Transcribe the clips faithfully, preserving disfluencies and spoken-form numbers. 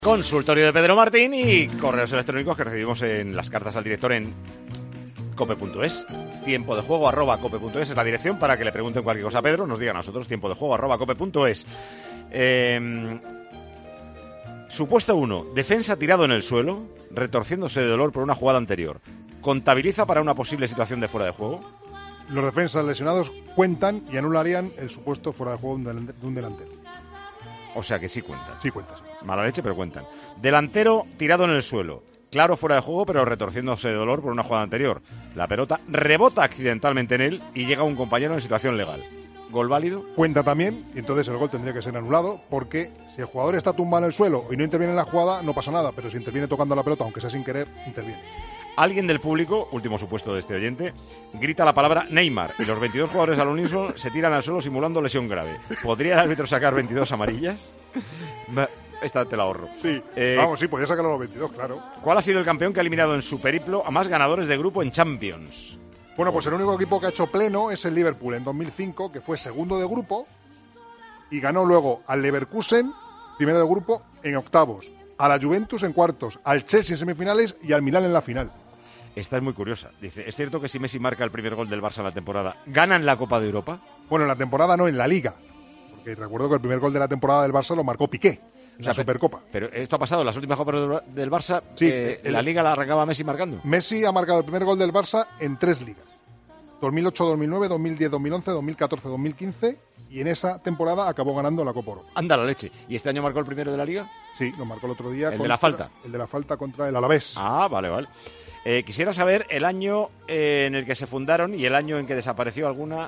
Consultorio de Pedro Martín y correos electrónicos que recibimos en las cartas al director en cope punto es. Tiempo de juego arroba cope punto es es la dirección para que le pregunten cualquier cosa a Pedro, nos digan a nosotros tiempo de juego arroba cope punto es. Eh, supuesto uno, defensa tirado en el suelo, retorciéndose de dolor por una jugada anterior. ¿Contabiliza para una posible situación de fuera de juego? Los defensas lesionados cuentan y anularían el supuesto fuera de juego de un delantero. O sea que sí cuentan. Sí cuentan. Mala leche, pero cuentan. Delantero tirado en el suelo. Claro, fuera de juego, pero retorciéndose de dolor por una jugada anterior. La pelota rebota accidentalmente en él y llega un compañero en situación legal. ¿Gol válido? Cuenta también, y entonces el gol tendría que ser anulado, porque si el jugador está tumbado en el suelo y no interviene en la jugada, no pasa nada, pero si interviene tocando la pelota, aunque sea sin querer, interviene. Alguien del público, último supuesto de este oyente, grita la palabra Neymar y los veintidós jugadores al unísono se tiran al suelo simulando lesión grave. ¿Podría el árbitro sacar veintidós amarillas? Esta te la ahorro. Sí, eh, vamos, sí, podría sacarlo a los veintidós, claro. ¿Cuál ha sido el campeón que ha eliminado en su periplo a más ganadores de grupo en Champions? Bueno, pues el único equipo que ha hecho pleno es el Liverpool en dos mil cinco, que fue segundo de grupo y ganó luego al Leverkusen, primero de grupo, en octavos, a la Juventus en cuartos, al Chelsea en semifinales y al Milán en la final. Esta es muy curiosa. Dice, ¿es cierto que si Messi marca el primer gol del Barça en la temporada, ganan la Copa de Europa? Bueno, en la temporada no, en la Liga. Porque recuerdo que el primer gol de la temporada del Barça lo marcó Piqué, en o sea, la Supercopa. Pero esto ha pasado en las últimas Copas del Barça. Sí. Eh, el, ¿La Liga la arrancaba Messi marcando? Messi ha marcado el primer gol del Barça en tres ligas. dos mil ocho, dos mil nueve, dos mil diez, dos mil once, dos mil catorce, dos mil quince. Y en esa temporada acabó ganando la Copa Oro. Anda la leche. ¿Y este año marcó el primero de la Liga? Sí, lo marcó el otro día. ¿El contra, de la falta? El de la falta contra el Alavés. Ah, vale, vale. Eh, quisiera saber el año eh, en el que se fundaron y el año en que desapareció alguna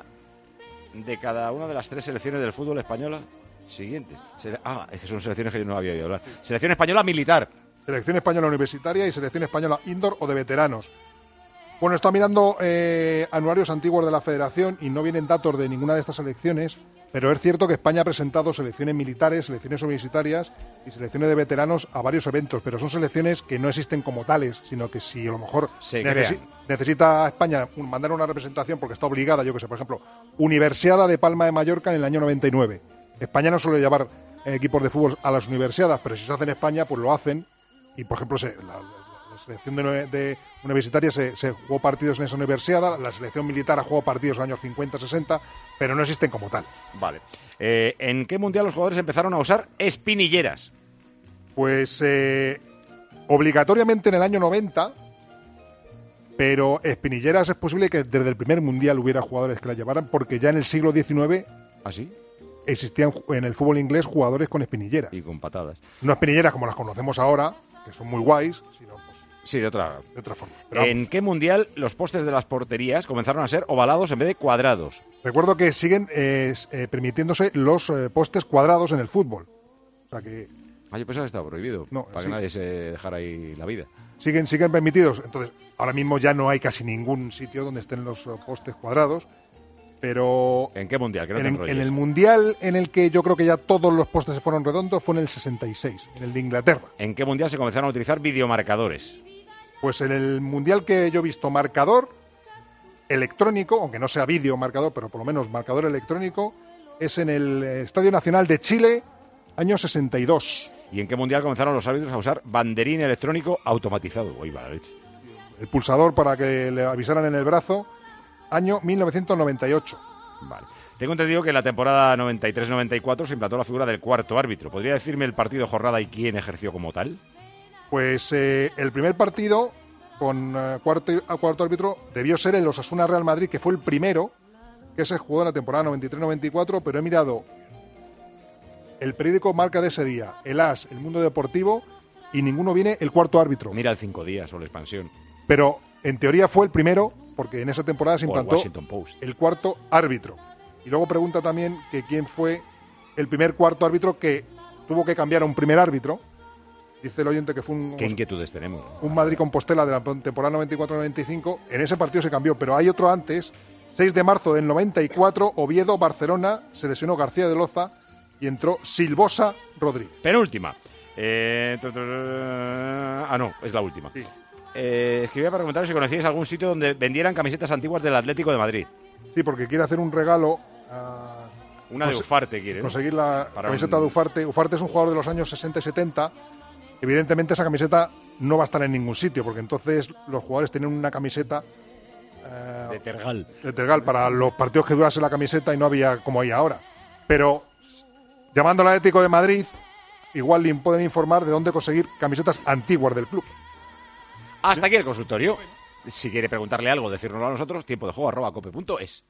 de cada una de las tres selecciones del fútbol española siguientes. Se, ah, es que son selecciones que yo no había oído hablar. Selección española militar. Selección española universitaria y selección española indoor o de veteranos. Bueno, está mirando eh, anuarios antiguos de la Federación y no vienen datos de ninguna de estas selecciones, pero es cierto que España ha presentado selecciones militares, selecciones universitarias y selecciones de veteranos a varios eventos, pero son selecciones que no existen como tales, sino que si a lo mejor necesi- necesita España mandar una representación porque está obligada, yo que sé, por ejemplo, Universiada de Palma de Mallorca en el año noventa y nueve. España no suele llevar eh, equipos de fútbol a las universidades, pero si se hace en España, pues lo hacen y, por ejemplo, se... La, La selección de, de universitaria se, se jugó partidos en esa universidad, la selección militar ha jugado partidos en los años cincuenta, sesenta, pero no existen como tal. Vale. Eh, ¿En qué mundial los jugadores empezaron a usar espinilleras? Pues eh, obligatoriamente en el año noventa, pero espinilleras es posible que desde el primer mundial hubiera jugadores que la llevaran, porque ya en el siglo diecinueve ¿Ah, sí? existían en el fútbol inglés jugadores con espinilleras. Y con patadas. No espinilleras como las conocemos ahora, que son muy guays, sino pues, sí, de otra, de otra forma. Pero ¿en qué mundial los postes de las porterías comenzaron a ser ovalados en vez de cuadrados? Recuerdo que siguen eh, eh, permitiéndose los eh, postes cuadrados en el fútbol. O sea que... Ah, yo pensaba que estaba prohibido, no, para sí. que nadie se dejara ahí la vida. Siguen, siguen permitidos. Entonces, ahora mismo ya no hay casi ningún sitio donde estén los uh, postes cuadrados. Pero... ¿En qué mundial? Que no te en, enrolles. en el mundial en el que yo creo que ya todos los postes se fueron redondos fue en el sesenta y seis, en el de Inglaterra. ¿En qué mundial se comenzaron a utilizar videomarcadores? Pues en el mundial que yo he visto marcador electrónico, aunque no sea videomarcador, pero por lo menos marcador electrónico, es en el Estadio Nacional de Chile, año sesenta y dos. ¿Y en qué mundial comenzaron los árbitros a usar banderín electrónico automatizado? Uy, va la leche. El pulsador para que le avisaran en el brazo, año mil novecientos noventa y ocho. Vale. Tengo entendido que en la temporada noventa y tres noventa y cuatro se implantó la figura del cuarto árbitro. ¿Podría decirme el partido jornada y quién ejerció como tal? Pues eh, el primer partido con uh, cuarto, uh, cuarto árbitro debió ser el Osasuna Real Madrid, que fue el primero que se jugó en la temporada noventa y tres noventa y cuatro, pero he mirado el periódico Marca de ese día, el As, el Mundo Deportivo, y ninguno viene el cuarto árbitro. Mira el Cinco Días o la Expansión. Pero en teoría fue el primero, porque en esa temporada se implantó el, el cuarto árbitro. Y luego pregunta también que quién fue el primer cuarto árbitro que tuvo que cambiar a un primer árbitro. Dice el oyente que fue un... ¿Qué inquietudes tenemos? Un Madrid-Compostela de la temporada noventa y cuatro noventa y cinco. En ese partido se cambió, pero hay otro antes. seis de marzo del noventa y cuatro, Oviedo, Barcelona, se lesionó García de Loza y entró Silvosa Rodríguez. Penúltima. Eh... Ah, no, es la última. Sí. Eh, escribía para comentaros si conocíais algún sitio donde vendieran camisetas antiguas del Atlético de Madrid. Sí, porque quiere hacer un regalo a... Una de Ufarte quiere, ¿no? Conseguir la para camiseta un... de Ufarte. Ufarte es un jugador de los años sesenta y setenta evidentemente esa camiseta no va a estar en ningún sitio, porque entonces los jugadores tienen una camiseta eh, de Tergal. de Tergal para los partidos que durase la camiseta y no había como hay ahora. Pero llamando al Atlético de Madrid, igual le pueden informar de dónde conseguir camisetas antiguas del club. Hasta aquí el consultorio. Si quiere preguntarle algo, decírnoslo a nosotros, tiempo de juego arroba cope punto es.